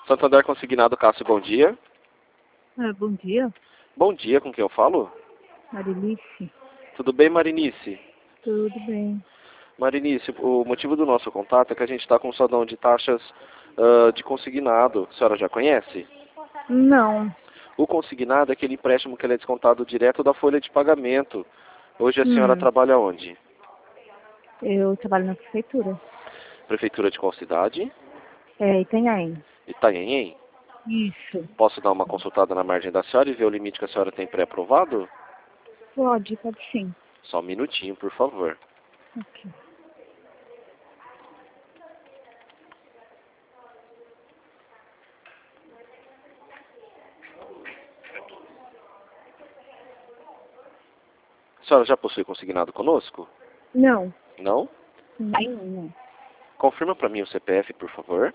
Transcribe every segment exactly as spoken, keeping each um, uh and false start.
Santander Consignado, Cássio, bom dia. Ah, bom dia, Bom dia, com quem eu falo? Marilice. Tudo bem, Marinice? Tudo bem. Marinice, o motivo do nosso contato é que a gente está com um saldão de taxas uh, de consignado. A senhora já conhece? Não. O consignado é aquele empréstimo que ele é descontado direto da folha de pagamento. Hoje a senhora Hum, trabalha onde? eu trabalho na prefeitura. Prefeitura de qual cidade? É, Itanhaém. Itanhaém? Isso. Posso dar uma consultada na margem da senhora e ver o limite que a senhora tem pré-aprovado? Pode, pode sim. Só um minutinho, por favor. Ok. A senhora já possui consignado conosco? Não. Não? Não, não. Confirma para mim o C P F, por favor.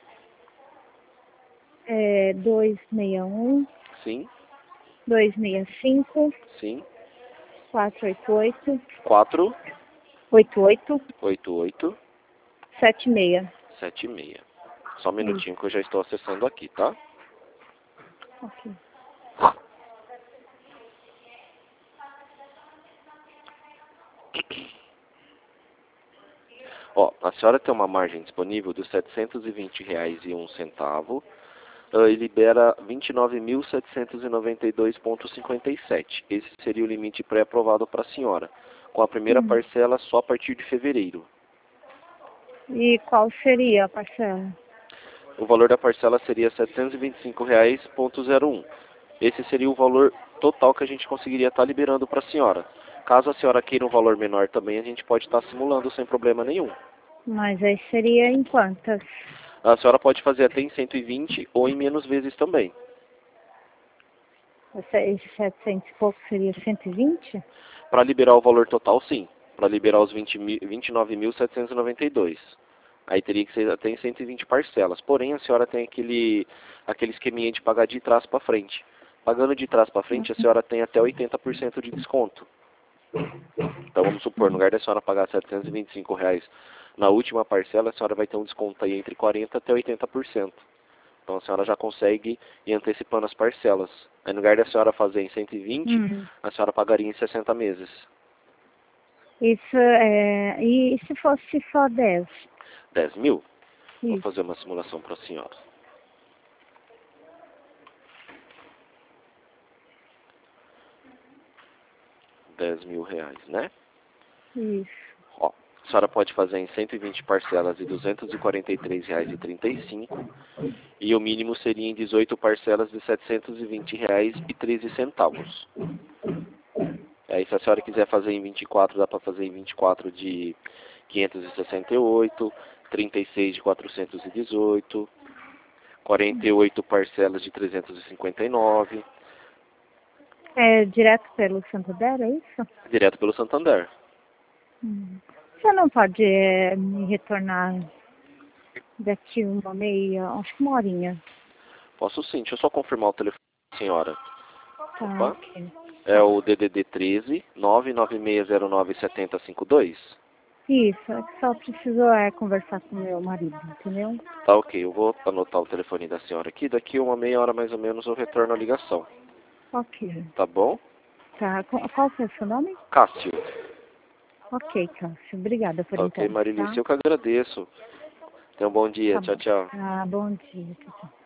É dois seis um, Sim, dois seis cinco, sim. quatro oito oito, quatro oito oito oito oito sete seis. sete seis. Só um Isso. minutinho que eu já estou acessando aqui, tá? Ok. Ó, a senhora tem uma margem disponível de setecentos e vinte reais e um centavo uh, e libera vinte e nove mil setecentos e noventa e dois vírgula cinquenta e sete. Esse seria o limite pré-aprovado para a senhora, com a primeira Hum. parcela só a partir de fevereiro. E qual seria a parcela? O valor da parcela seria setecentos e vinte e cinco reais e zero um. Esse seria o valor total que a gente conseguiria estar liberando para a senhora. Caso a senhora queira um valor menor também, a gente pode estar simulando sem problema nenhum. Mas aí seria em quantas? A senhora pode fazer até em cento e vinte ou em menos vezes também. Esse esse setecentos e pouco seria cento e vinte? Para liberar o valor total, sim. Para liberar os vinte e nove mil setecentos e noventa e dois. Aí teria que ser até em cento e vinte parcelas. Porém, a senhora tem aquele, aquele esqueminha de pagar de trás para frente. Pagando de trás para frente, a senhora tem até oitenta por cento de desconto. Então vamos supor, no lugar da senhora pagar setecentos e vinte e cinco reais na última parcela, a senhora vai ter um desconto aí entre quarenta por cento até oitenta por cento. Então a senhora já consegue ir antecipando as parcelas. Aí no lugar da senhora fazer em cento e vinte, Hum. a senhora pagaria em sessenta meses. Isso é. E se fosse só dez? dez mil? Vou Isso. fazer uma simulação para a senhora. dez mil reais, né? Isso. Ó, a senhora pode fazer em cento e vinte parcelas de duzentos e quarenta e três reais e trinta e cinco e o mínimo seria em dezoito parcelas de setecentos e vinte reais e treze centavos. Aí se a senhora quiser fazer em vinte e quatro, dá para fazer em vinte e quatro de quinhentos e sessenta e oito, trinta e seis de quatrocentos e dezoito, quarenta e oito parcelas de trezentos e cinquenta e nove, É direto pelo Santander, é isso? direto pelo Santander. Hum. Você não pode é, me retornar daqui uma meia, acho que uma horinha. Posso sim, deixa eu só confirmar o telefone da senhora. Tá, Opa, ok. é o D D D treze, nove nove seis zero nove sete zero cinco dois. Isso, é que só preciso é, conversar com meu marido, entendeu? Tá ok, eu vou anotar o telefone da senhora aqui, daqui uma meia hora mais ou menos eu retorno a ligação. Ok. Tá bom? Tá, qual qual que é o seu nome? Cássio. Ok, Cássio. Obrigada por Tá ok, então, Marilice, tá? eu que agradeço. Tenha um bom dia, Tá tchau, bom. tchau. Ah, bom dia. Tchau, tchau.